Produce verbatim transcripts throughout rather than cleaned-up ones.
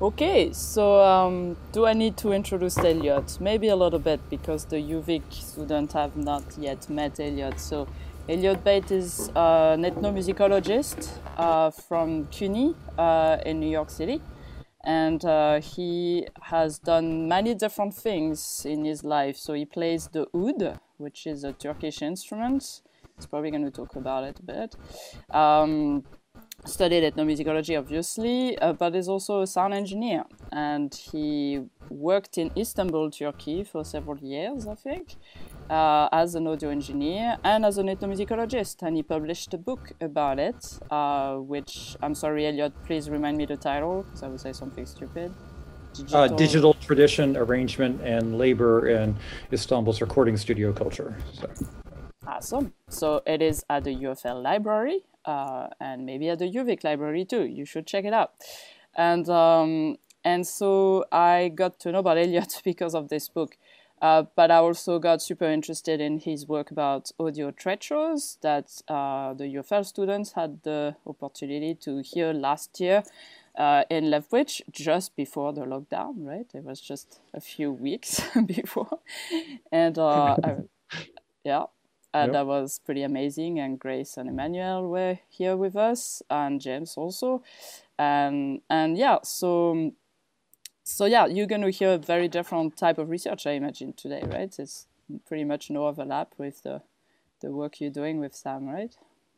Okay, so um, do I need to introduce Elliot? Maybe a little bit because the U V I C students have not yet met Elliot. So Elliot Bate is uh, an ethnomusicologist uh, from CUNY uh, in New York City. And uh, he has done many different things in his life. So he plays the oud, which is a Turkish instrument. He's probably going to talk about it a bit. Um, studied ethnomusicology, obviously, uh, but is also a sound engineer. And he worked in Istanbul, Turkey for several years, I think, uh, as an audio engineer and as an ethnomusicologist. And he published a book about it, uh, which, I'm sorry, Elliot, please remind me the title, because I will say something stupid. Digital. Uh, digital tradition, arrangement, and labor in Istanbul's recording studio culture. So. Awesome. So it is at the U F L library. Uh, and maybe at the U V I C library too. You should check it out. And um, and so I got to know about Elliot because of this book. Uh, but I also got super interested in his work about audio trade shows that uh, the U F L students had the opportunity to hear last year uh, in Lethbridge, just before the lockdown, right? It was just a few weeks before. And uh, I, yeah. Uh, yep. That was pretty amazing, and Grace and Emmanuel were here with us, and James also, and and yeah, so so yeah, you're going to hear a very different type of research, I imagine, today, right? It's pretty much no overlap with the the work you're doing with Sam, right?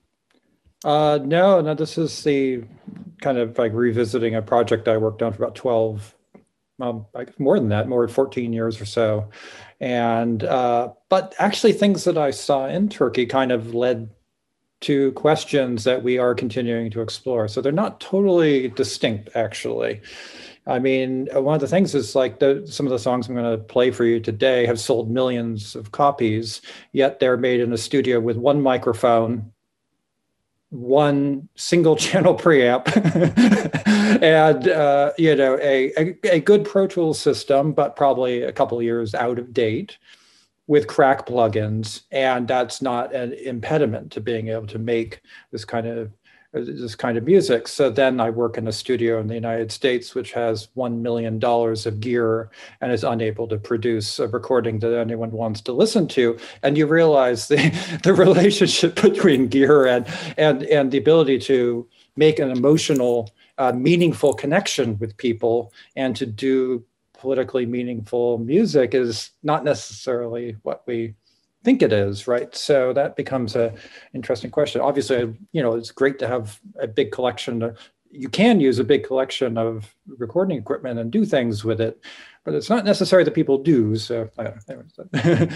Uh, no, no, this is the kind of like revisiting a project I worked on for about twelve. Um, like more than that, more than fourteen years or so. And, uh, but actually things that I saw in Turkey kind of led to questions that we are continuing to explore. So they're not totally distinct, actually. I mean, one of the things is like the, some of the songs I'm going to play for you today have sold millions of copies, yet they're made in a studio with one microphone, one single channel preamp and uh, you know a, a a good Pro Tools system, but probably a couple of years out of date, with crack plugins, and that's not an impediment to being able to make this kind of this kind of music. So then I work in a studio in the United States, which has one million dollars of gear and is unable to produce a recording that anyone wants to listen to. And you realize the, the relationship between gear and, and, and the ability to make an emotional, uh, meaningful connection with people and to do politically meaningful music is not necessarily what we think it is, right? So that becomes a interesting question. Obviously, you know, it's great to have a big collection. Of, you can use a big collection of recording equipment and do things with it, but it's not necessary that people do. So, uh, so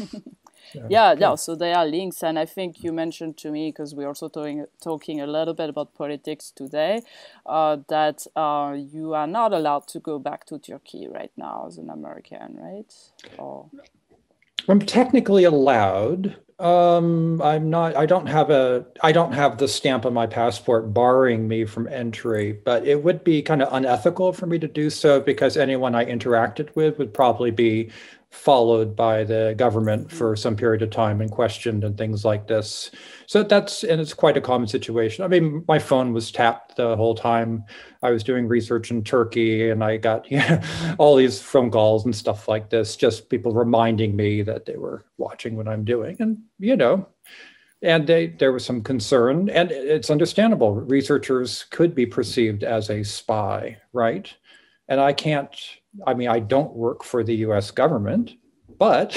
yeah, yeah. So there are links, and I think you mentioned to me, because we're also talking talking a little bit about politics today, uh, that uh, you are not allowed to go back to Turkey right now as an American, right? Or I'm technically allowed. Um, I'm not, I don't have a, I don't have the stamp on my passport barring me from entry, but it would be kind of unethical for me to do so because anyone I interacted with would probably be followed by the government for some period of time and questioned and things like this. So that's, and it's quite a common situation. I mean, my phone was tapped the whole time I was doing research in Turkey, and I got you know, all these phone calls and stuff like this, just people reminding me that they were watching what I'm doing. And, you know, and they, there was some concern, and it's understandable. Researchers could be perceived as a spy, right? And I can't, I mean, I don't work for the U S government, but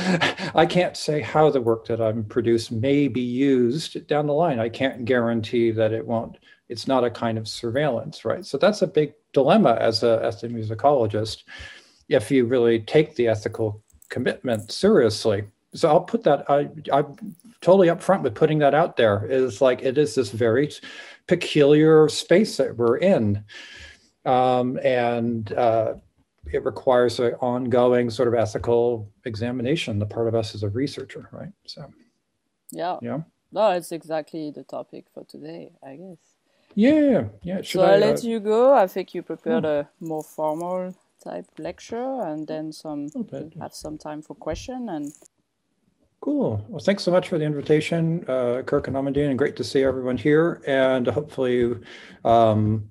I can't say how the work that I'm produced may be used down the line. I can't guarantee that it won't, it's not a kind of surveillance, right? So that's a big dilemma as a, as a musicologist, if you really take the ethical commitment seriously. So I'll put that, I, I'm totally upfront with putting that out there. Is like, it is this very peculiar space that we're in. Um, and uh, it requires an ongoing sort of ethical examination on the part of us as a researcher, right? So, yeah, yeah. No, it's exactly the topic for today, I guess. Yeah, yeah. Should so I, I let uh, you go. I think you prepared oh. a more formal type lecture, and then some we'll have some time for question and. Cool. Well, thanks so much for the invitation, uh, Kirk and Amandine, and great to see everyone here. And hopefully, um,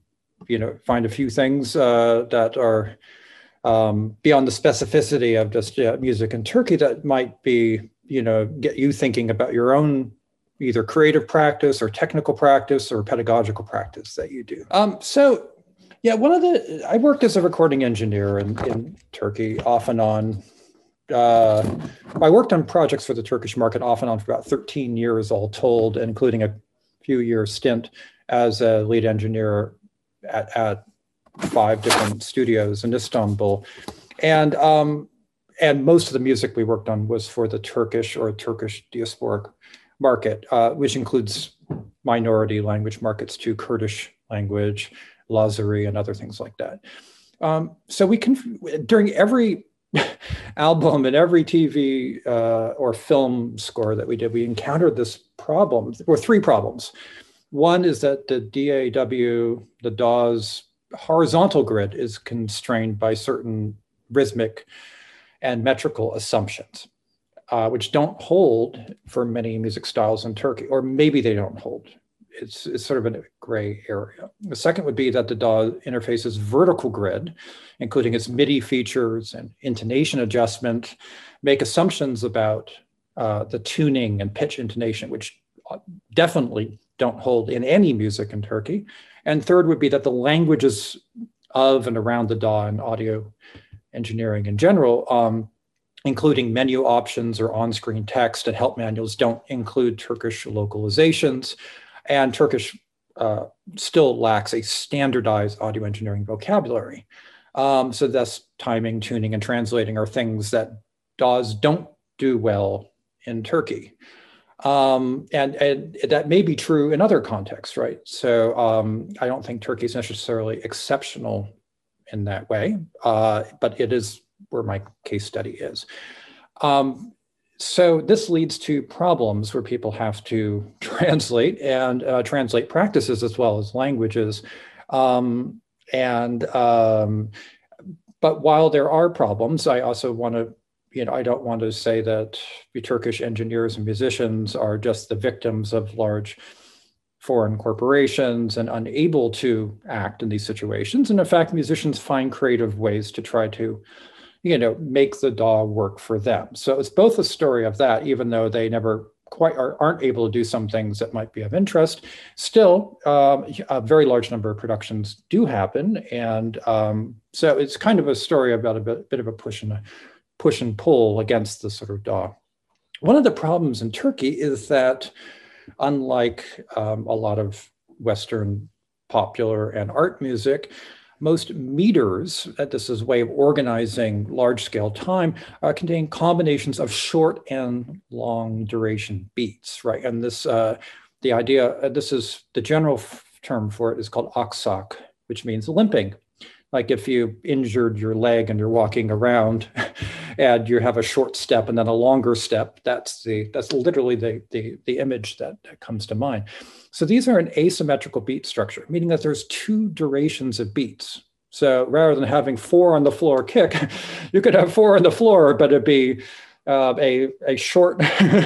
you know, find a few things uh, that are um, beyond the specificity of just uh, music in Turkey that might be, you know, get you thinking about your own either creative practice or technical practice or pedagogical practice that you do. Um, so, yeah, one of the, I worked as a recording engineer in, in Turkey off and on. Uh, I worked on projects for the Turkish market off and on for about thirteen years all told, including a few year stint as a lead engineer at, at five different studios in Istanbul. And, um, and most of the music we worked on was for the Turkish or Turkish diasporic market, uh, which includes minority language markets too, Kurdish language, Lazari, and other things like that. Um, so we can, during every album and every T V uh, or film score that we did, we encountered this problem, or three problems. One is that the D A W, the D A W's horizontal grid is constrained by certain rhythmic and metrical assumptions, uh, which don't hold for many music styles in Turkey, or maybe they don't hold. It's, it's sort of a gray area. The second would be that the D A W interface's vertical grid, including its MIDI features and intonation adjustment, make assumptions about uh, the tuning and pitch intonation, which definitely don't hold in any music in Turkey. And third would be that the languages of and around the D A W and audio engineering in general, um, including menu options or on-screen text and help manuals, don't include Turkish localizations. And Turkish uh, still lacks a standardized audio engineering vocabulary. Um, so thus timing, tuning, and translating are things that D A Ws don't do well in Turkey. Um, and, and that may be true in other contexts, right? So um, I don't think Turkey is necessarily exceptional in that way, uh, but it is where my case study is. Um, so this leads to problems where people have to translate and uh, translate practices as well as languages. Um, and, um, but while there are problems, I also want to You know, I don't want to say that the Turkish engineers and musicians are just the victims of large foreign corporations and unable to act in these situations. And in fact, musicians find creative ways to try to, you know, make the D A W work for them. So it's both a story of that, even though they never quite are, aren't able to do some things that might be of interest. Still, um, a very large number of productions do happen. And um, so it's kind of a story about a bit, bit of a push and a push and pull against the sort of D A W. One of the problems in Turkey is that unlike um, a lot of Western popular and art music, most meters, uh, this is a way of organizing large-scale time, uh, contain combinations of short and long duration beats, right? And this, uh, the idea, uh, this is, the general term for it is called aksak, which means limping. Like if you injured your leg and you're walking around and you have a short step and then a longer step, that's the that's literally the, the, the image that, that comes to mind. So these are an asymmetrical beat structure, meaning that there's two durations of beats. So rather than having four on the floor kick, you could have four on the floor, but it'd be uh, a, a short,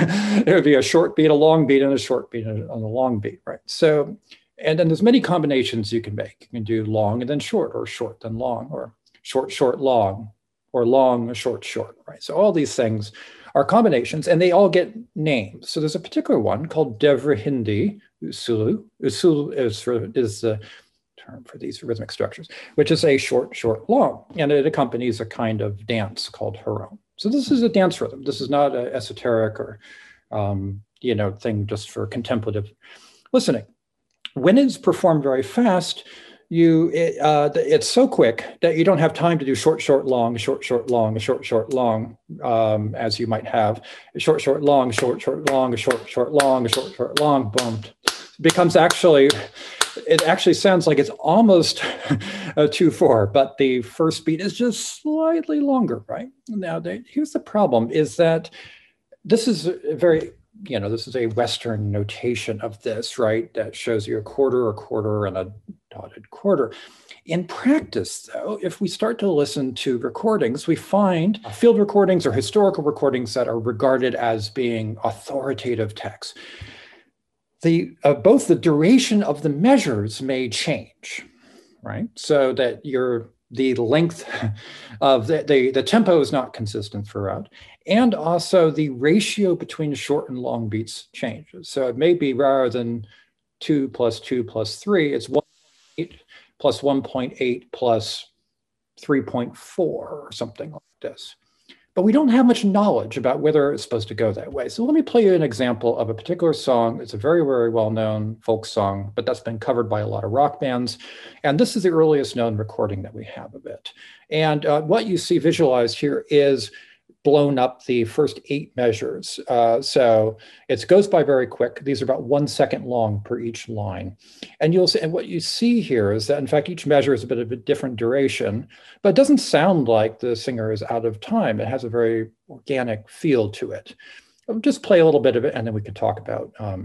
it would be a short beat, a long beat, and a short beat on a long beat, right? So And then there's many combinations you can make. You can do long and then short, or short then long, or short, short, long, or long, short, short, right? So all these things are combinations, and they all get names. So there's a particular one called Devre Hindi Usulu. Usulu is, for, is the term for these rhythmic structures, which is a short, short, long, and it accompanies a kind of dance called harom. So this is a dance rhythm. This is not an esoteric or, um, you know, thing just for contemplative listening. When it's performed very fast, you it, uh, it's so quick that you don't have time to do short, short, long, short, short, long, short, short, long, um, as you might have. Short, short, long, short, short, long, short, short, long, short, short, long, boom. It becomes actually, it actually sounds like it's almost a two four, but the first beat is just slightly longer, right? Now, they, here's the problem, is that this is a very, you know, this is a Western notation of this, right? That shows you a quarter, a quarter, and a dotted quarter. In practice, though, if we start to listen to recordings, we find field recordings or historical recordings that are regarded as being authoritative texts. The, uh, both the duration of the measures may change. right? So that you're the length of the, the, the tempo is not consistent throughout. And also the ratio between short and long beats changes. So it may be rather than two plus two plus three, it's one point eight plus one point eight plus three point four or something like this. But we don't have much knowledge about whether it's supposed to go that way. So let me play you an example of a particular song. It's a very, very well-known folk song, but that's been covered by a lot of rock bands. And this is the earliest known recording that we have of it. And uh, what you see visualized here is blown up the first eight measures. Uh, so it goes by very quick. These are about one second long per each line. And you'll see, and what you see here is that in fact, each measure is a bit of a different duration, but it doesn't sound like the singer is out of time. It has a very organic feel to it. I'll just play a little bit of it and then we can talk about um,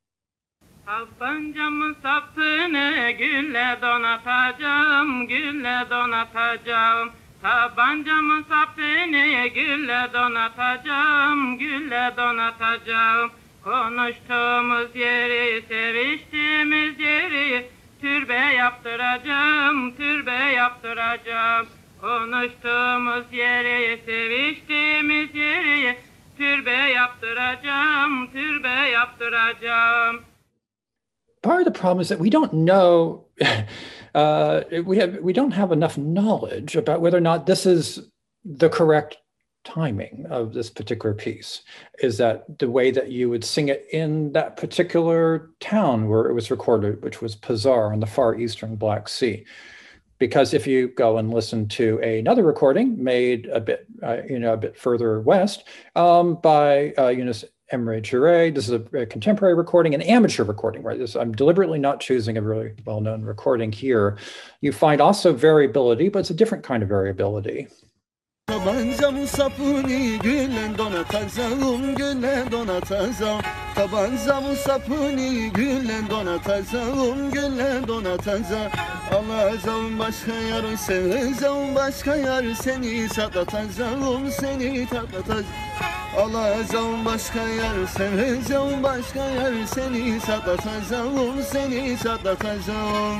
Tabancamın sapını gülle donatacağım, gülle donatacağım. Tabancamın sapını gülle donatacağım, gülle donatacağım. Konuştuğumuz yeri, seviştiğimiz yeri türbe yaptıracağım, türbe yaptıracağım. Konuştuğumuz yeri, seviştiğimiz yeri türbe yaptıracağım, türbe yaptıracağım. Part of the problem is that we don't know, uh, we have we don't have enough knowledge about whether or not this is the correct timing of this particular piece. Is that the way that you would sing it in that particular town where it was recorded, which was Pazar on the far eastern Black Sea? Because if you go and listen to another recording made a bit, uh, you know, a bit further west um, by uh, Eunice Emre Jure, this is a, a contemporary recording, an amateur recording, right? This, I'm deliberately not choosing a really well-known recording here. You find also variability, but it's a different kind of variability. Tabancamın sapını gülle donatacağım, gülle donatacağım. Tabancamın sapını gülle donatacağım, gülle donatacağım. Alacağım başka yar, seveceğim başka yar, seni çatlatacağım, seni çatlatacağım. Alacağım başka yar, seveceğim başka yar, seni çatlatacağım, seni çatlatacağım.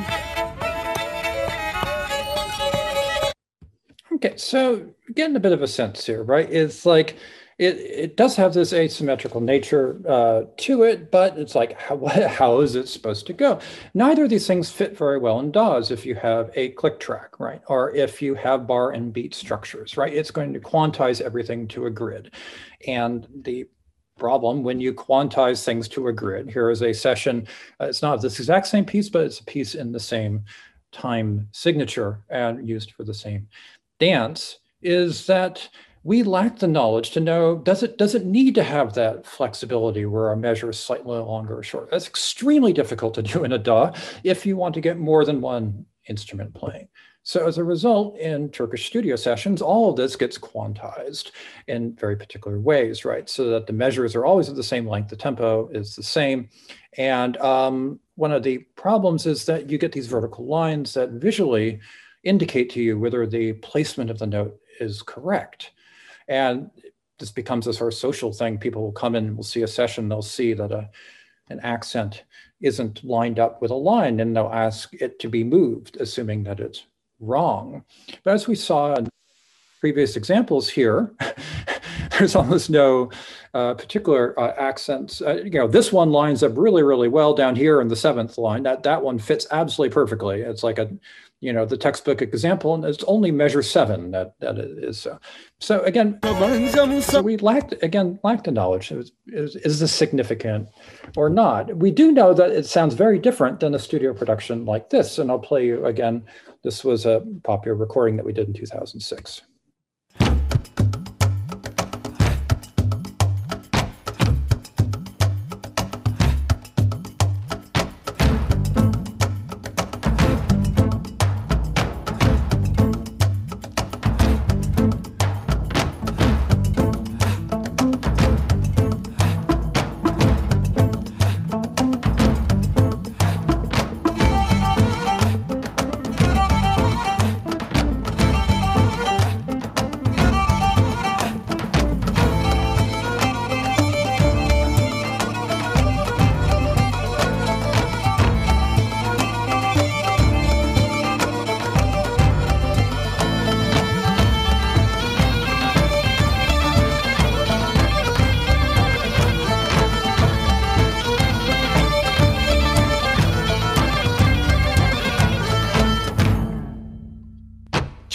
Okay, so getting a bit of a sense here, right? It's like, it, it does have this asymmetrical nature uh, to it, but it's like, how, how is it supposed to go? Neither of these things fit very well in D A Ws if you have a click track, right? Or if you have bar and beat structures, right? It's going to quantize everything to a grid. And the problem when you quantize things to a grid, here is a session, uh, it's not this exact same piece, but it's a piece in the same time signature and used for the same dance, is that we lack the knowledge to know, does it does it need to have that flexibility where a measure is slightly longer or shorter? That's extremely difficult to do in a D A W if you want to get more than one instrument playing. So as a result, in Turkish studio sessions, all of this gets quantized in very particular ways, right? So that the measures are always at the same length, the tempo is the same. And um, one of the problems is that you get these vertical lines that visually indicate to you whether the placement of the note is correct. And this becomes a sort of social thing. People will come in and will see a session, they'll see that a, an accent isn't lined up with a line, and they'll ask it to be moved, assuming that it's wrong. But as we saw in previous examples here, there's almost no uh, particular uh, accents. Uh, you know, this one lines up really, really well down here in the seventh line. That that one fits absolutely perfectly. It's like a, you know, the textbook example, and it's only measure seven that that it is. So, so again, so we lacked again lacked the knowledge. It was, is, is this significant or not? We do know that it sounds very different than a studio production like this, and I'll play you again. This was a popular recording that we did in two thousand six.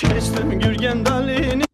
Kestim gürgen dalini.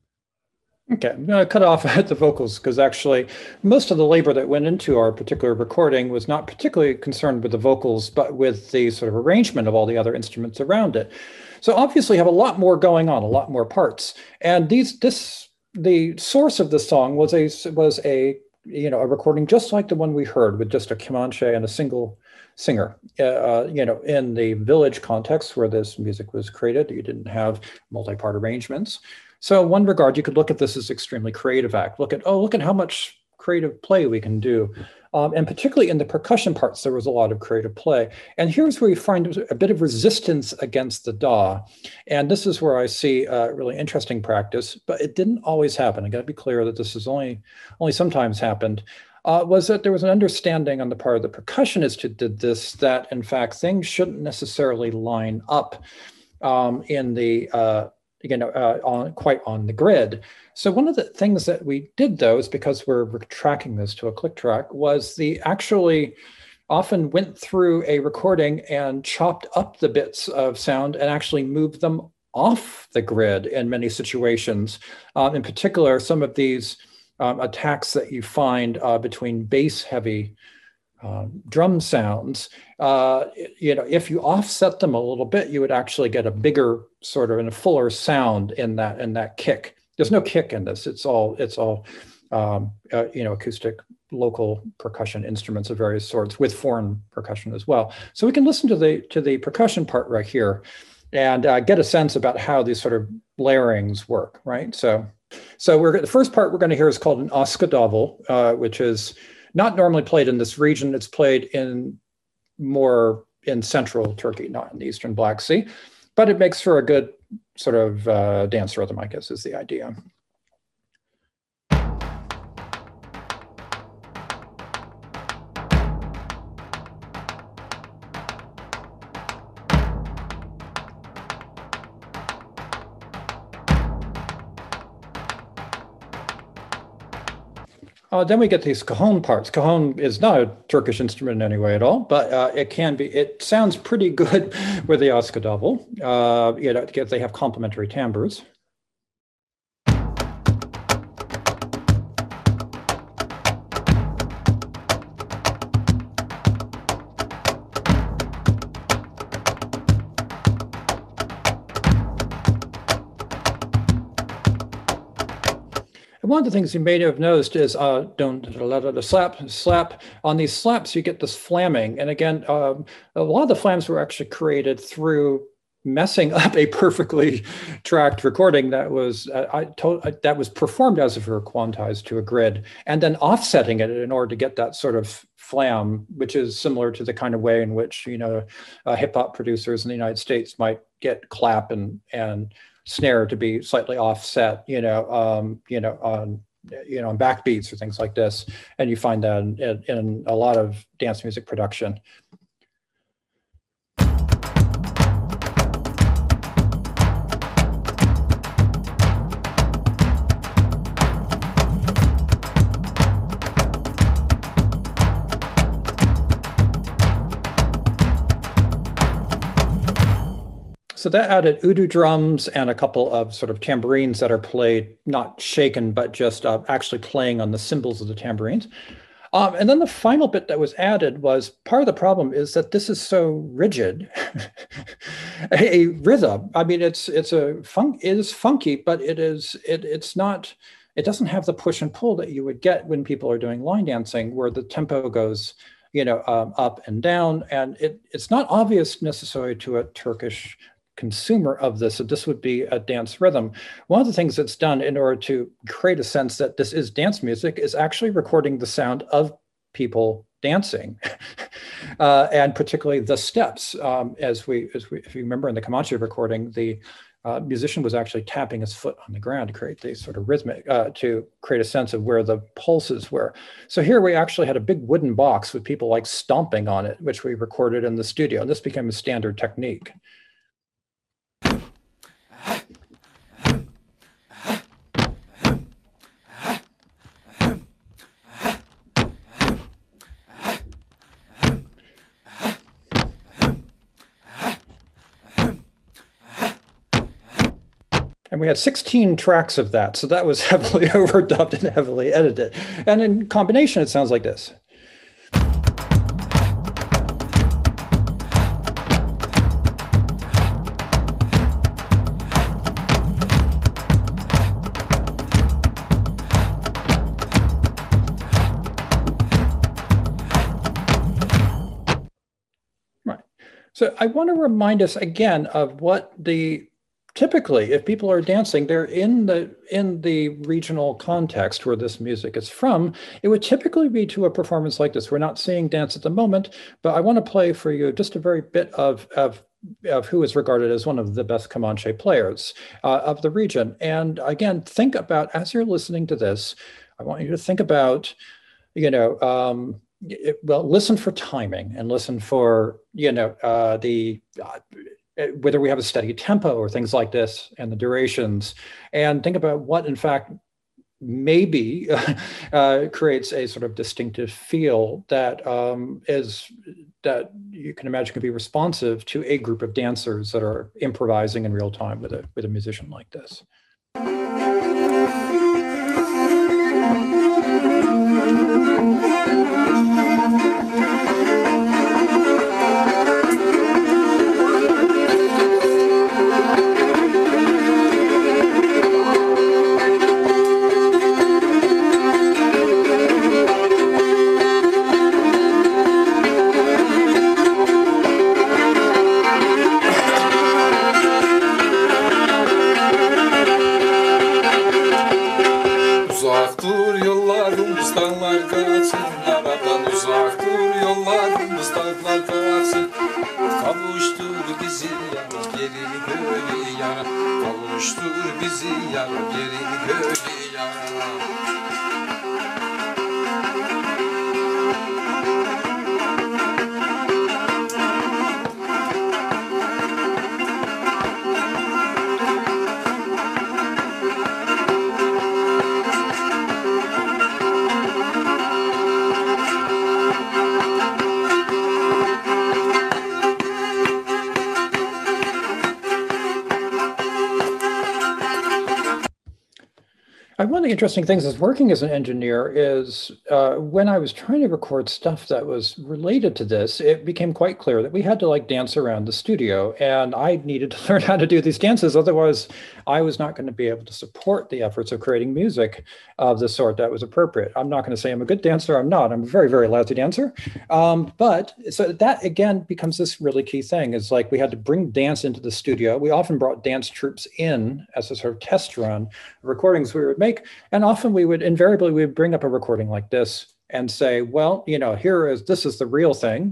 Okay, I'm going to cut off at the vocals because actually most of the labor that went into our particular recording was not particularly concerned with the vocals, but with the sort of arrangement of all the other instruments around it. So obviously you have a lot more going on, a lot more parts. And these, this, the source of the song was a, was a, you know, a recording just like the one we heard with just a Comanche and a single singer. Uh, you know, in the village context where this music was created, you didn't have multi-part arrangements. So in one regard, you could look at this as extremely creative act. Look at, oh, look at how much creative play we can do. Um, and particularly in the percussion parts, there was a lot of creative play. And here's where you find a bit of resistance against the D A W. And this is where I see a really interesting practice, but it didn't always happen. I got to be clear that this has only, only sometimes happened. Uh, was that there was an understanding on the part of the percussionist who did this, that in fact, things shouldn't necessarily line up um, in the, uh, you know, uh, on, quite on the grid. So one of the things that we did, though, is because we're, we're tracking this to a click track, was the actually often went through a recording and chopped up the bits of sound and actually moved them off the grid in many situations. Um, in particular, some of these um, attacks that you find uh, between bass-heavy Uh, drum sounds, uh, you know, if you offset them a little bit, you would actually get a bigger sort of and a fuller sound in that in that kick. There's no kick in this. It's all it's all um, uh, you know, acoustic local percussion instruments of various sorts with foreign percussion as well. So we can listen to the to the percussion part right here and uh, get a sense about how these sort of layerings work, right? So, so we're the first part we're going to hear is called an Askadavel, uh, which is not normally played in this region. It's played in more in central Turkey, not in the eastern Black Sea, but it makes for a good sort of uh, dance rhythm, I guess, is the idea. Uh, then we get these cajon parts. Cajon is not a Turkish instrument in any way at all, but uh, it can be, it sounds pretty good with the Askadavel, uh, you know, because they have complementary timbres. One of the things you may have noticed is uh, don't the slap slap on these slaps. You get this flamming, and again, um, a lot of the flams were actually created through messing up a perfectly tracked recording that was uh, I told uh, that was performed as if it were quantized to a grid, and then offsetting it in order to get that sort of flam, which is similar to the kind of way in which, you know, uh, hip hop producers in the United States might get clap and and snare to be slightly offset, you know, um, you know, on, you know, on backbeats or things like this. And you find that in, in a lot of dance music production. So that added udu drums and a couple of sort of tambourines that are played, not shaken, but just uh, actually playing on the cymbals of the tambourines. Um, and then the final bit that was added was, part of the problem is that this is so rigid. a, a rhythm, I mean, it's it's a funk, it is funky, but it is it it's not, it doesn't have the push and pull that you would get when people are doing line dancing, where the tempo goes, you know, um, up and down, and it it's not obvious necessarily to a Turkish consumer of this, that this would be a dance rhythm. One of the things that's done in order to create a sense that this is dance music is actually recording the sound of people dancing, uh, and particularly the steps. Um, as we, as we, if you remember in the Comanche recording, the uh, musician was actually tapping his foot on the ground to create the sort of rhythmic, uh, to create a sense of where the pulses were. So here we actually had a big wooden box with people like stomping on it, which we recorded in the studio. And this became a standard technique. And we had sixteen tracks of that. So that was heavily overdubbed and heavily edited. And in combination, it sounds like this. So I want to remind us again of what the, typically, if people are dancing, they're in the in the regional context where this music is from. It would typically be to a performance like this. We're not seeing dance at the moment, but I want to play for you just a very bit of, of, of who is regarded as one of the best Comanche players uh, of the region. And again, think about, as you're listening to this, I want you to think about, you know, um, It, well, listen for timing and listen for, you know, uh, the, uh, whether we have a steady tempo or things like this and the durations, and think about what, in fact, maybe uh, creates a sort of distinctive feel that um, is, that you can imagine can be responsive to a group of dancers that are improvising in real time with a, with a musician like this. One of the interesting things is working as an engineer is uh, when I was trying to record stuff that was related to this, it became quite clear that we had to like dance around the studio, and I needed to learn how to do these dances. Otherwise, I was not going to be able to support the efforts of creating music of the sort that was appropriate. I'm not going to say I'm a good dancer. I'm not. I'm a very, very lousy dancer. Um, but so that, again, becomes this really key thing is like we had to bring dance into the studio. We often brought dance troops in as a sort of test run recordings we would make. And often we would invariably, we would bring up a recording like this and say, well, you know, here is, this is the real thing.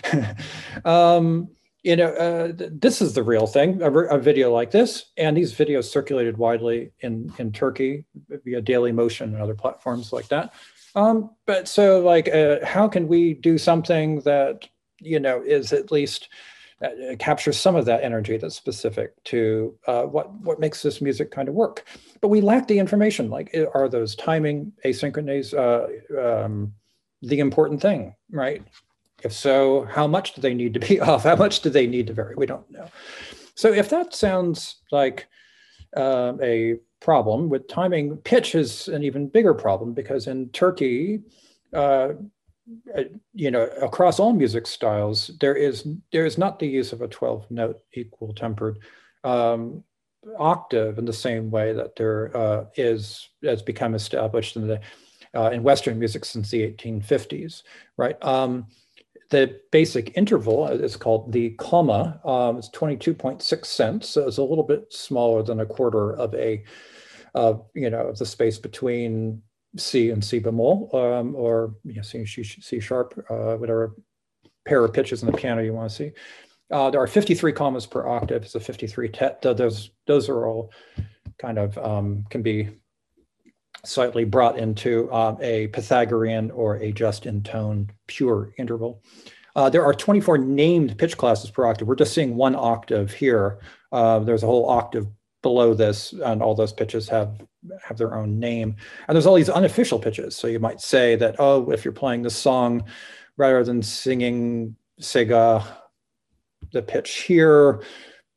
um, you know, uh, th this is the real thing, a, a video like this. And these videos circulated widely in, in Turkey via Daily Motion and other platforms like that. Um, but so like, uh, how can we do something that, you know, is at least uh, captures some of that energy that's specific to uh, what, what makes this music kind of work? But we lack the information, like are those timing, asynchronies, uh, um, the important thing, right? If so, how much do they need to be off? How much do they need to vary? We don't know. So if that sounds like uh, a problem with timing, pitch is an even bigger problem because in Turkey, uh, you know, across all music styles, there is there is not the use of a twelve note equal tempered um, octave in the same way that there uh, is has become established in the uh, in Western music since the eighteen fifties, right? Um, the basic interval is called the comma. Um, it's twenty-two point six cents, so it's a little bit smaller than a quarter of a, uh, you know, the space between C and C bemol, um, or you know, C, C, C sharp, uh, whatever pair of pitches in the piano you want to see. Uh, there are fifty-three commas per octave. It's a fifty-three tet. Those those are all kind of um, can be slightly brought into um, a Pythagorean or a just in tone pure interval. Uh, there are twenty-four named pitch classes per octave. We're just seeing one octave here. Uh, there's a whole octave below this, and all those pitches have have their own name. And there's all these unofficial pitches. So you might say that, oh, if you're playing this song, rather than singing Sega, the pitch here,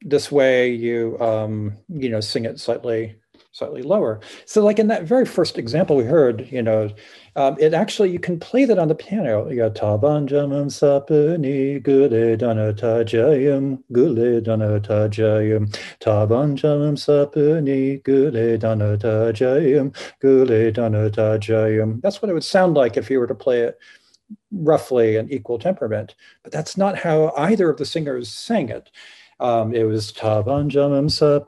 this way you, um, you know, sing it slightly, slightly lower. So like in that very first example we heard, you know, um, it actually, you can play that on the piano. You got ta banjamam sapani gule dana tajayam gule dana tajayam ta banjamam sapani gule dana tajayam gule dana tajayam. That's what it would sound like if you were to play it roughly in equal temperament, but that's not how either of the singers sang it. Um, it was ta banjamam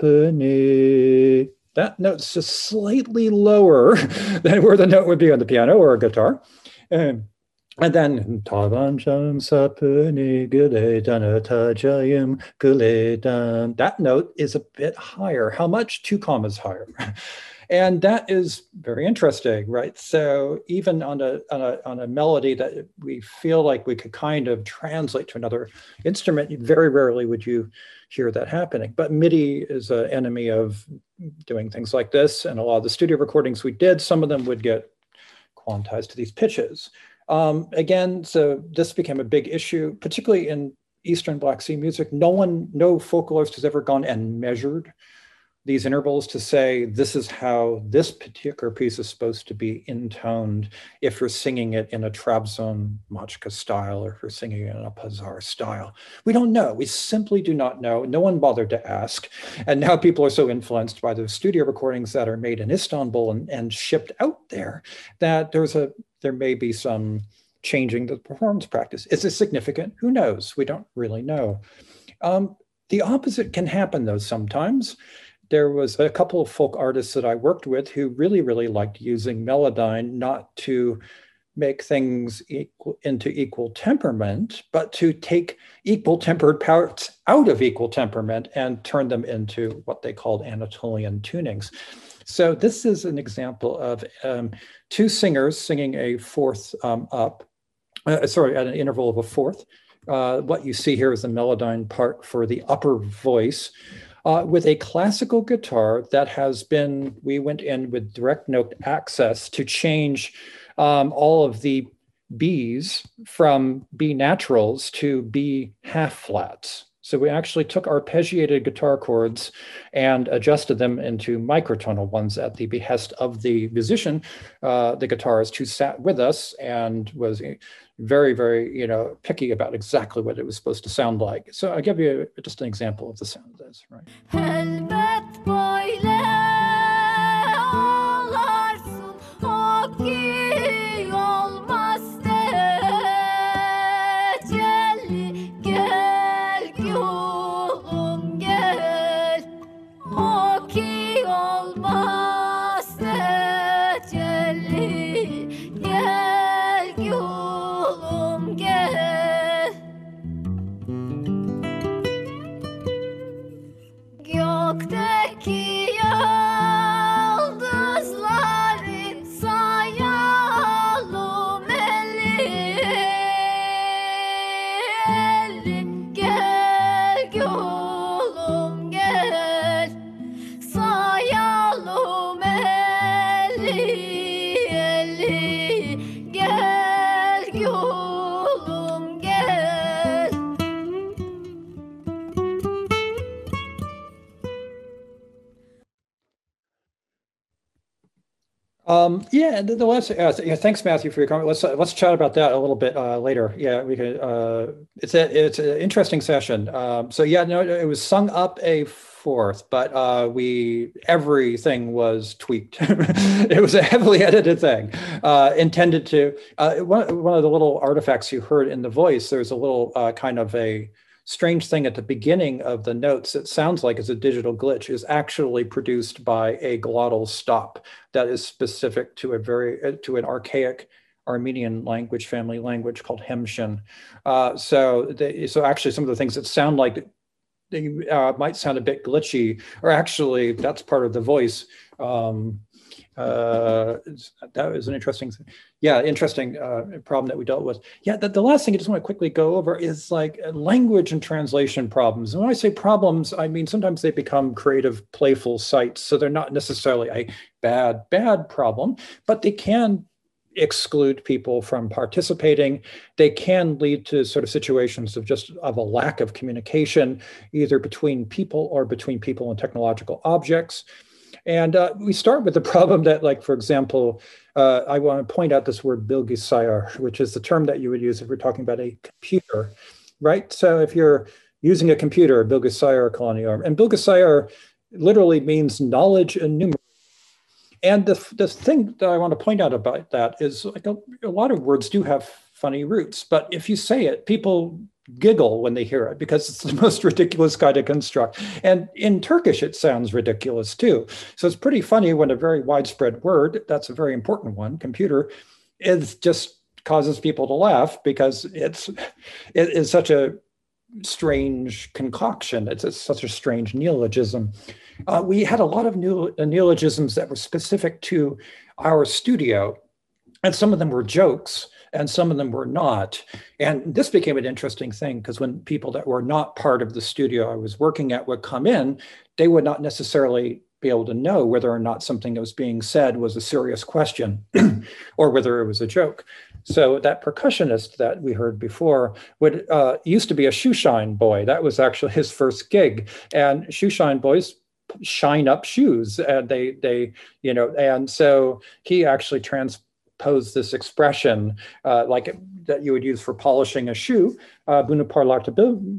sapani. That note's just slightly lower than where the note would be on the piano or a guitar. Um, and then ta banjamam sapani gule dana tajayam gule dan. That note is a bit higher. How much? Two commas higher. And that is very interesting, right? So even on a, on a, on a melody that we feel like we could kind of translate to another instrument, very rarely would you hear that happening. But MIDI is an enemy of doing things like this. And a lot of the studio recordings we did, some of them would get quantized to these pitches. Um, again, so this became a big issue, particularly in Eastern Black Sea music. No one, no vocalist has ever gone and measured these intervals to say, this is how this particular piece is supposed to be intoned if you're singing it in a Trabzon Machka style, or if you're singing it in a Pazar style. We don't know, we simply do not know. No one bothered to ask. And now people are so influenced by the studio recordings that are made in Istanbul and, and shipped out there that there's a, there may be some changing the performance practice. Is it significant? Who knows? We don't really know. Um, the opposite can happen though sometimes. There was a couple of folk artists that I worked with who really, really liked using Melodyne, not to make things equal, into equal temperament, but to take equal tempered parts out of equal temperament and turn them into what they called Anatolian tunings. So this is an example of um, two singers singing a fourth um, up, uh, sorry, at an interval of a fourth. Uh, what you see here is the Melodyne part for the upper voice. Uh, with a classical guitar that has been, we went in with direct note access to change um, all of the Bs from B naturals to B half flats. So we actually took arpeggiated guitar chords and adjusted them into microtonal ones at the behest of the musician, uh, the guitarist who sat with us and was very, very, you know, picky about exactly what it was supposed to sound like. So I'll give you just an example of the sound of this, right? Um, yeah, the, the last, uh, yeah, thanks, Matthew, for your comment. Let's uh, let's chat about that a little bit uh, later. Yeah, we can. Uh, it's a it's an interesting session. Um, so yeah, no, it was sung up a fourth, but uh, we everything was tweaked. It was a heavily edited thing, uh, intended to. Uh, one one of the little artifacts you heard in the voice. There's a little uh, kind of a strange thing at the beginning of the notes. It sounds like it's a digital glitch, is actually produced by a glottal stop that is specific to a very to an archaic Armenian language family language called Hemshin. Uh, so, they, so actually, some of the things that sound like they uh, might sound a bit glitchy, or actually that's part of the voice. Um, uh, that was an interesting thing. Yeah, interesting uh, problem that we dealt with. Yeah, the, the last thing I just want to quickly go over is like language and translation problems. And when I say problems, I mean sometimes they become creative, playful sites. So they're not necessarily a bad, bad problem, but they can exclude people from participating. They can lead to sort of situations of just of a lack of communication, either between people or between people and technological objects. And uh, we start with the problem that, like, for example, uh, I want to point out this word bilgisayar, which is the term that you would use if we're talking about a computer, right? So if you're using a computer, bilgisayar kalaniyor, and bilgisayar literally means knowledge enumerator. And the, the thing that I want to point out about that is, like, a, a lot of words do have funny roots, but if you say it, people giggle when they hear it because it's the most ridiculous kind of construct. And in Turkish, it sounds ridiculous too. So it's pretty funny when a very widespread word, that's a very important one, computer, is just causes people to laugh because it's it is such a strange concoction. It's, it's such a strange neologism. Uh, we had a lot of new neologisms that were specific to our studio, and some of them were jokes and some of them were not. And this became an interesting thing because when people that were not part of the studio I was working at would come in, they would not necessarily be able to know whether or not something that was being said was a serious question or whether it was a joke. So that percussionist that we heard before would uh, used to be a shoeshine boy. That was actually his first gig. And shoeshine boys shine up shoes, and they, they, you know, and so he actually transposed this expression uh, like that you would use for polishing a shoe. Uh, Bunu parlatabilir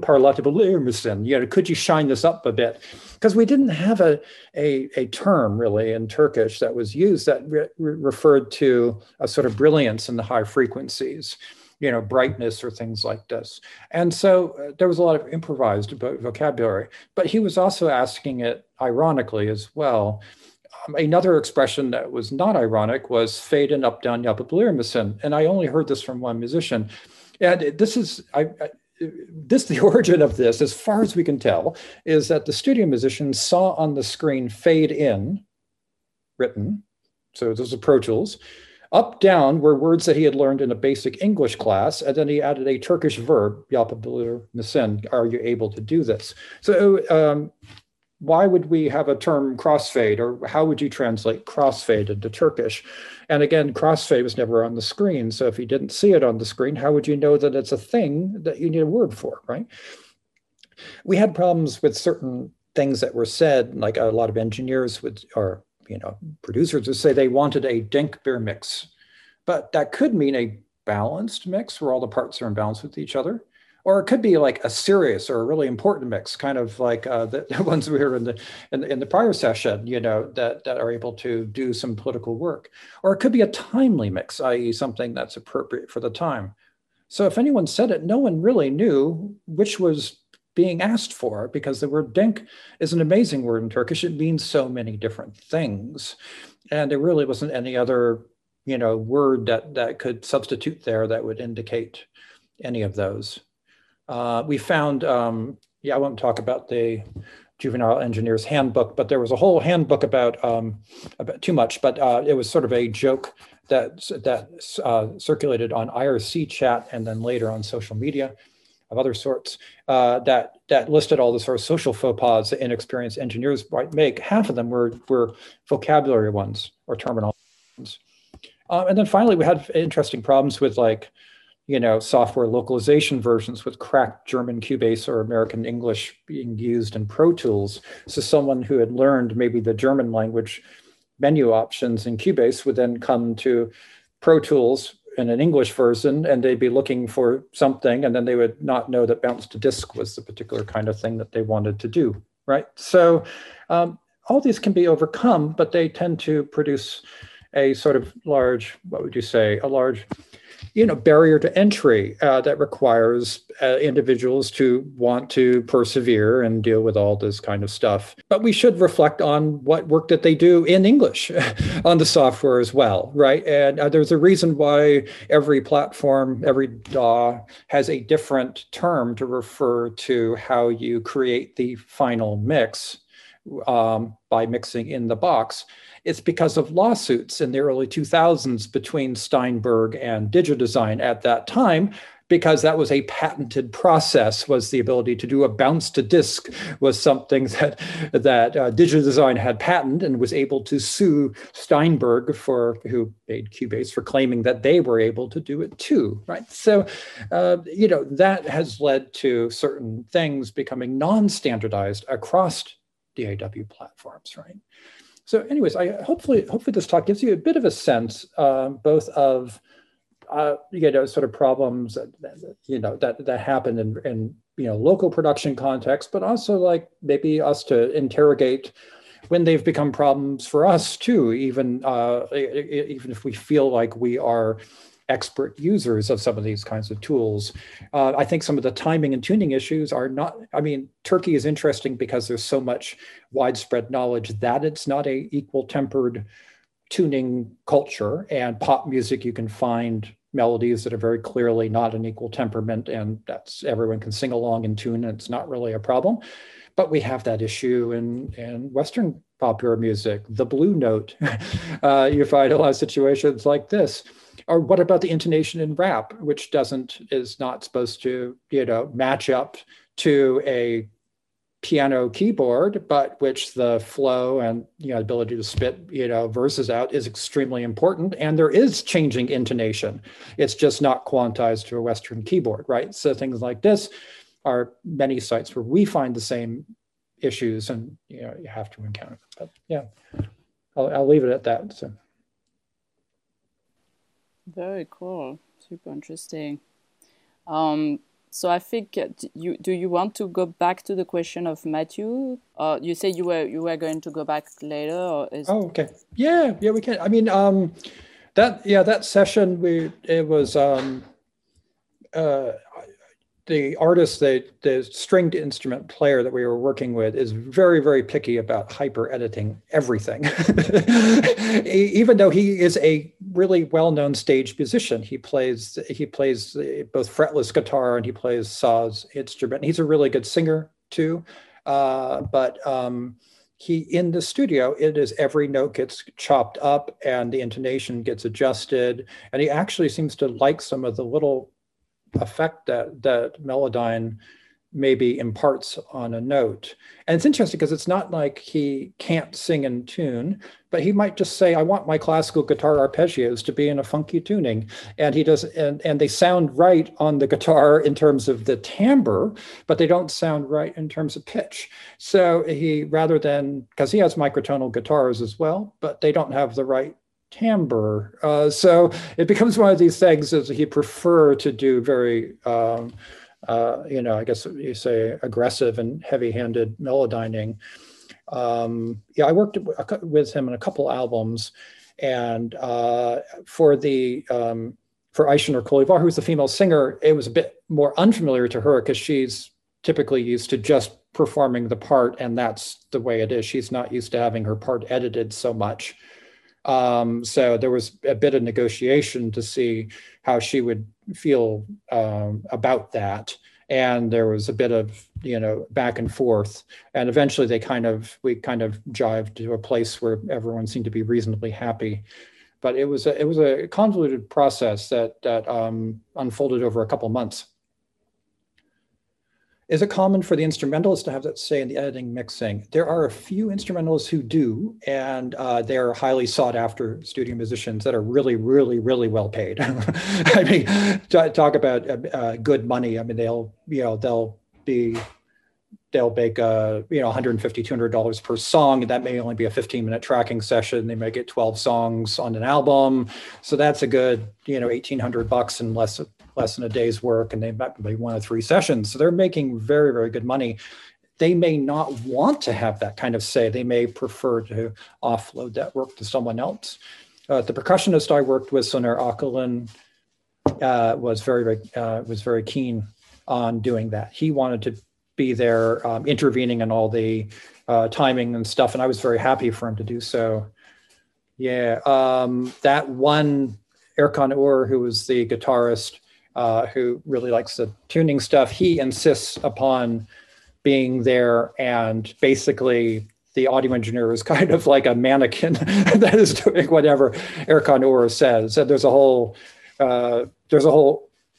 misin? You know, could you shine this up a bit? Because we didn't have a, a, a term really in Turkish that was used that re referred to a sort of brilliance in the high frequencies, you know, brightness or things like this. And so uh, there was a lot of improvised vocabulary, but he was also asking it ironically as well. Um, another expression that was not ironic was fade and up, down, yapabilir misin. And I only heard this from one musician. And this is, I, I, this, the origin of this, as far as we can tell, is that the studio musician saw on the screen fade in, written, so those are Pro Tools. Up, down were words that he had learned in a basic English class, and then he added a Turkish verb, yapabilir misin, are you able to do this? So um, why would we have a term crossfade, or how would you translate crossfade into Turkish? And again, crossfade was never on the screen, so if you didn't see it on the screen, how would you know that it's a thing that you need a word for, right? We had problems with certain things that were said, like a lot of engineers would, or you know, producers would say they wanted a denk bir mix, but that could mean a balanced mix where all the parts are in balance with each other, or it could be like a serious or a really important mix, kind of like uh, the, the ones we were in the, in the in the prior session, you know, that that are able to do some political work, or it could be a timely mix, that is, something that's appropriate for the time. So if anyone said it, no one really knew which was being asked for, because the word denk is an amazing word in Turkish. It means so many different things. And there really wasn't any other, you know, word that, that could substitute there that would indicate any of those. Uh, we found, um, yeah, I won't talk about the Juvenile Engineer's Handbook, but there was a whole handbook about, um, about too much, but uh, it was sort of a joke that, that uh, circulated on I R C chat and then later on social media of other sorts, uh, that that listed all the sort of social faux pas that inexperienced engineers might make. Half of them were, were vocabulary ones or terminology ones. Um, and then finally, we had interesting problems with, like, you know, software localization versions with cracked German Cubase or American English being used in Pro Tools. So someone who had learned maybe the German language menu options in Cubase would then come to Pro Tools in an English version, and they'd be looking for something, and then they would not know that bounce to disk was the particular kind of thing that they wanted to do, right? So um, all these can be overcome, but they tend to produce a sort of large, what would you say, a large, you know, barrier to entry uh, that requires uh, individuals to want to persevere and deal with all this kind of stuff. But we should reflect on what work that they do in English on the software as well, right? And uh, there's a reason why every platform, every D A W has a different term to refer to how you create the final mix um, by mixing in the box. It's because of lawsuits in the early two thousands between Steinberg and DigiDesign at that time. because that was a patented process, was the ability to do a bounce to disk, was something that, that uh, Digital Design had patented and was able to sue Steinberg, for who made Cubase, for claiming that they were able to do it too, right? So, uh, you know, that has led to certain things becoming non-standardized across D A W platforms, right? So anyways, I hopefully, hopefully this talk gives you a bit of a sense, uh, both of, uh, you know, sort of problems that, that you know, that, that happen in, in, you know, local production context, but also like maybe us to interrogate when they've become problems for us too, even, uh, even if we feel like we are expert users of some of these kinds of tools. Uh, I think some of the timing and tuning issues are not, I mean, Turkey is interesting because there's so much widespread knowledge that it's not a equal tempered tuning culture, and pop music, you can find melodies that are very clearly not an equal temperament, and that's, everyone can sing along in tune, and it's not really a problem. But we have that issue in, in Western popular music, the blue note. uh, you find a lot of situations like this. Or what about the intonation in rap, which doesn't, is not supposed to, you know, match up to a piano keyboard, but which the flow and, you know, ability to spit, you know, verses out is extremely important. And there is changing intonation. It's just not quantized to a Western keyboard, right? So things like this are many sites where we find the same issues, and, you know, you have to encounter them. But yeah, I'll, I'll leave it at that. So. Very cool. Super interesting. Um, so I think uh, you do you want to go back to the question of Matthew? Uh, you say you were you were going to go back later, or is oh okay yeah yeah we can. I mean um, that yeah that session we it was um, uh, the artist, the, the stringed instrument player that we were working with is very, very picky about hyper editing everything. Even though he is a really well-known stage musician, he plays, he plays both fretless guitar and he plays saz instrument. He's a really good singer too. Uh, but um, he, in the studio, it is every note gets chopped up and the intonation gets adjusted. And he actually seems to like some of the little effect that that Melodyne maybe imparts on a note. And it's interesting because it's not like he can't sing in tune, but he might just say, I want my classical guitar arpeggios to be in a funky tuning. And he does, and, and they sound right on the guitar in terms of the timbre, but they don't sound right in terms of pitch. So he, rather than, because he has microtonal guitars as well, but they don't have the right timbre. Uh, so it becomes one of these things that he prefer to do very, um, uh, you know, I guess you say aggressive and heavy-handed melodyning. Um, yeah, I worked with him on a couple albums, and uh, for the um, for Ayşenur Kolivar, who's the female singer, it was a bit more unfamiliar to her because she's typically used to just performing the part, and that's the way it is. She's not used to having her part edited so much. Um, so there was a bit of negotiation to see how she would feel um, about that. And there was a bit of, you know, back and forth. And eventually they kind of, we kind of jived to a place where everyone seemed to be reasonably happy. But it was a, it was a convoluted process that, that um, unfolded over a couple months. Is it common for the instrumentalists to have that say in the editing mixing? There are a few instrumentalists who do, and uh, they're highly sought after studio musicians that are really, really, really well paid. I mean, talk about uh, good money. I mean, they'll, you know, they'll be, they'll make, uh, you know, one hundred fifty dollars, two hundred dollars per song, and that may only be a fifteen minute tracking session. They may get twelve songs on an album. So that's a good, you know, eighteen hundred bucks and less less than a day's work, and they might be one of three sessions. So they're making very, very good money. They may not want to have that kind of say. They may prefer to offload that work to someone else. Uh, the percussionist I worked with, Soner Akalın, uh, was very, very, uh, was very keen on doing that. He wanted to be there, um, intervening in all the uh, timing and stuff, and I was very happy for him to do so. Yeah, um, that one, Erkan Uğur, who was the guitarist, Uh, who really likes the tuning stuff, he insists upon being there, and basically the audio engineer is kind of like a mannequin that is doing whatever Erkan Uğur says. And there's a whole, uh, there's a whole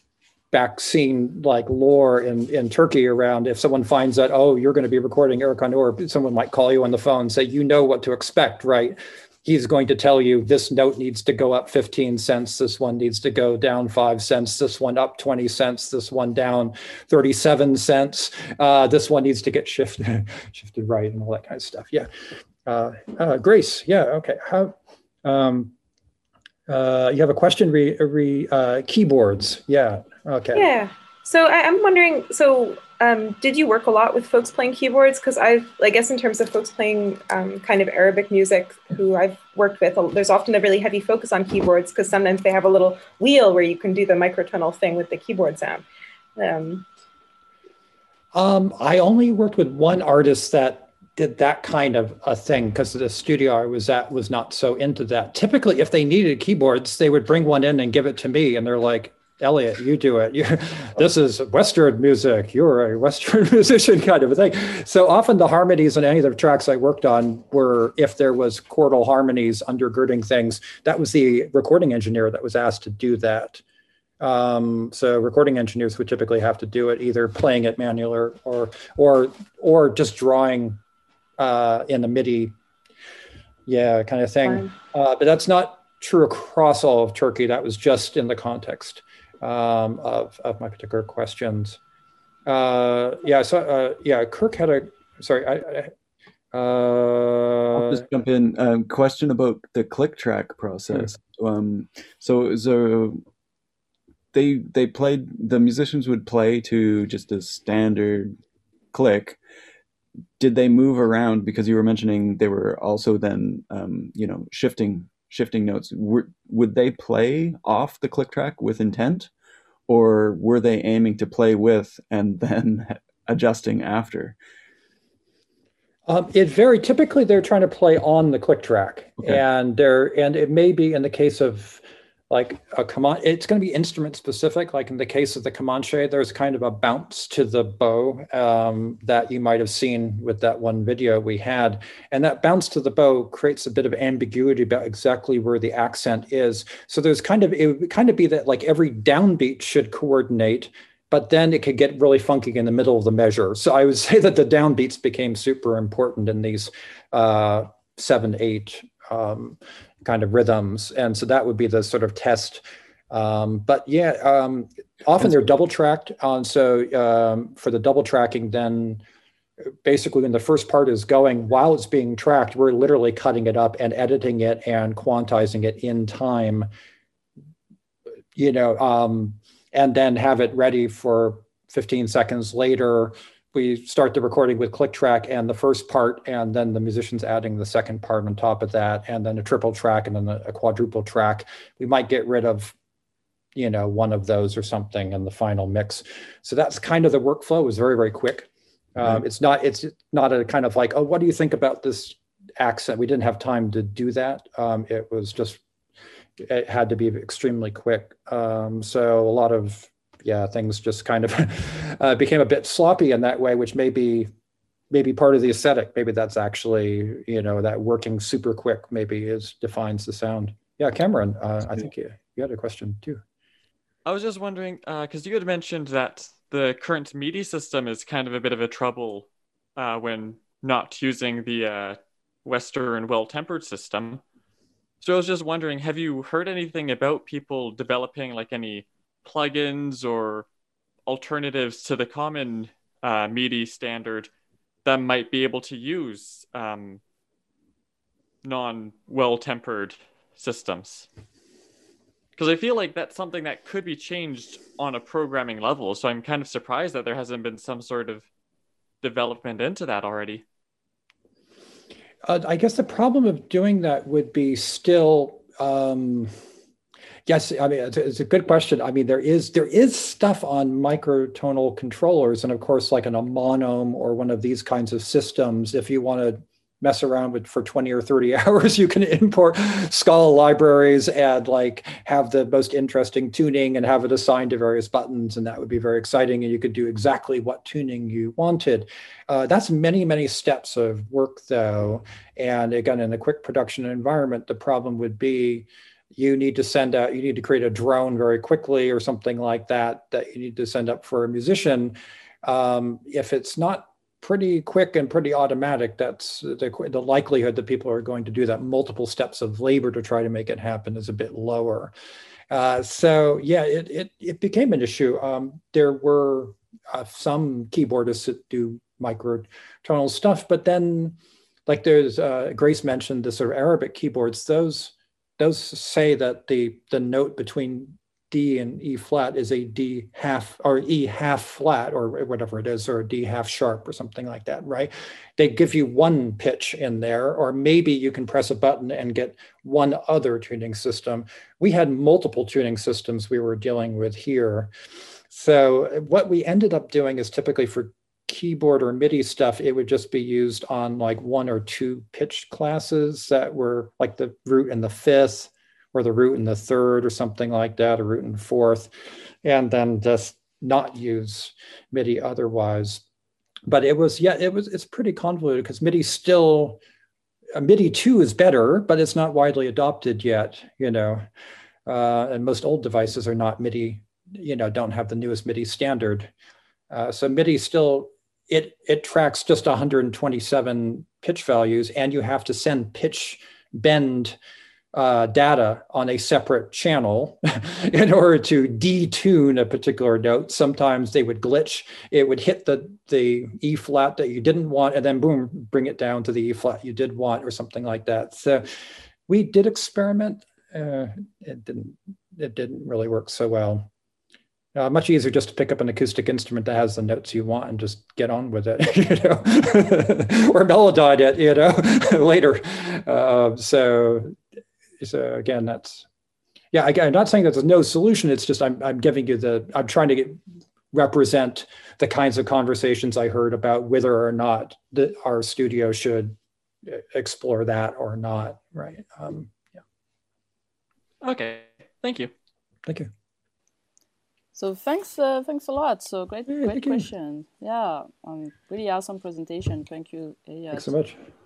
back scene like lore in, in Turkey around if someone finds that, oh, you're going to be recording Erkan Or, someone might call you on the phone and say, you know what to expect, right? He's going to tell you this note needs to go up fifteen cents, this one needs to go down five cents, this one up twenty cents, this one down thirty-seven cents, uh, this one needs to get shifted, shifted right and all that kind of stuff. Yeah. Uh, uh, Grace, yeah, okay. How, um, uh, you have a question re, re uh, keyboards, yeah, okay. Yeah, so I, I'm wondering, so um, did you work a lot with folks playing keyboards? Because I've, I guess in terms of folks playing um, kind of Arabic music who I've worked with, there's often a really heavy focus on keyboards because sometimes they have a little wheel where you can do the microtonal thing with the keyboard sound. Um, um, I only worked with one artist that did that kind of a thing because the studio I was at was not so into that. Typically, if they needed keyboards, they would bring one in and give it to me. And they're like, Elliot, you do it. You, this is Western music. You're a Western musician kind of a thing. So often the harmonies on any of the tracks I worked on were, if there was chordal harmonies undergirding things, that was the recording engineer that was asked to do that. Um, so recording engineers would typically have to do it, either playing it manually or, or, or, or just drawing uh, in a MIDI, yeah, kind of thing. Uh, but that's not true across all of Turkey. That was just in the context um, of, of my particular questions. Uh, yeah, so uh, yeah, Kirk had a, sorry, I, I uh, I'll just jump in. Um, question about the click track process. Hmm. Um, so, so they they played, the musicians would play to just a standard click. Did they move around, because you were mentioning they were also then um, you know, shifting shifting notes? Were, would they play off the click track with intent, or were they aiming to play with and then adjusting after? Um, it very typically they're trying to play on the click track, okay. and they're and it may be in the case of like a Comanche, it's going to be instrument specific. Like in the case of the Comanche, there's kind of a bounce to the bow um, that you might have seen with that one video we had. And that bounce to the bow creates a bit of ambiguity about exactly where the accent is. So there's kind of, it would kind of be that like every downbeat should coordinate, but then it could get really funky in the middle of the measure. So I would say that the downbeats became super important in these uh, seven, eight, um, kind of rhythms. And so that would be the sort of test. Um, but yeah, um, often they're double tracked on. So um, for the double tracking, then basically when the first part is going, while it's being tracked, we're literally cutting it up and editing it and quantizing it in time, you know, um, and then have it ready for fifteen seconds later. We start the recording with click track and the first part, and then the musician's adding the second part on top of that, and then a triple track and then a, a quadruple track. We might get rid of, you know, one of those or something in the final mix. So that's kind of the workflow. It was very, very quick. Um, right. It's not, it's not a kind of like, oh, what do you think about this accent? We didn't have time to do that. Um, it was just, it had to be extremely quick. Um, so a lot of, yeah, things just kind of uh, became a bit sloppy in that way, which may be maybe part of the aesthetic. Maybe that's actually, you know, that working super quick maybe is defines the sound. Yeah, Cameron, uh, I think you, you had a question too. I was just wondering, because uh, you had mentioned that the current MIDI system is kind of a bit of a trouble uh, when not using the uh, Western well-tempered system. So I was just wondering, have you heard anything about people developing like any plugins or alternatives to the common uh, MIDI standard that might be able to use um, non-well-tempered systems? Because I feel like that's something that could be changed on a programming level. So I'm kind of surprised that there hasn't been some sort of development into that already. Uh, I guess the problem of doing that would be still... Um... Yes, I mean, it's a, it's a good question. I mean, there is there is stuff on microtonal controllers, and of course, like an a Monome or one of these kinds of systems, if you want to mess around with for twenty or thirty hours, you can import Scala libraries and like have the most interesting tuning and have it assigned to various buttons, and that would be very exciting, and you could do exactly what tuning you wanted. Uh, that's many, many steps of work, though. And again, in a quick production environment, the problem would be you need to send out, you need to create a drone very quickly or something like that, that you need to send up for a musician. Um, if it's not pretty quick and pretty automatic, that's the, the likelihood that people are going to do that multiple steps of labor to try to make it happen is a bit lower. Uh, so yeah, it, it, it became an issue. Um, there were uh, some keyboardists that do microtonal stuff, but then like there's, uh, Grace mentioned the sort of Arabic keyboards, those, those say that the, the note between D and E flat is a D half or E half flat or whatever it is, or a D half sharp or something like that, right? They give you one pitch in there, or maybe you can press a button and get one other tuning system. We had multiple tuning systems we were dealing with here. So what we ended up doing is typically for keyboard or MIDI stuff, it would just be used on like one or two pitch classes that were like the root and the fifth, or the root in the third or something like that, or root in the fourth, and then just not use MIDI otherwise. But it was, yeah, it was, it's pretty convoluted because MIDI still, uh, MIDI two is better, but it's not widely adopted yet, you know, uh, and most old devices are not MIDI, you know, don't have the newest MIDI standard. Uh, so MIDI still, it, it tracks just one hundred twenty-seven pitch values, and you have to send pitch bend Uh, data on a separate channel in order to detune a particular note. Sometimes they would glitch. It would hit the, the E flat that you didn't want, and then boom, bring it down to the E flat you did want, or something like that. So we did experiment. Uh, it didn't, it didn't really work so well. Uh, much easier just to pick up an acoustic instrument that has the notes you want and just get on with it, you know, or melodide it, you know, later. Uh, so So again, that's, yeah, I, I'm not saying that there's no solution. It's just I'm, I'm giving you the, I'm trying to get, represent the kinds of conversations I heard about whether or not the, our studio should explore that or not, right? Um, yeah. Okay, thank you. Thank you. So thanks, uh, thanks a lot. So great, Yeah, great thank you. question. Yeah, um, really awesome presentation. Thank you, Elliot. Thanks so much.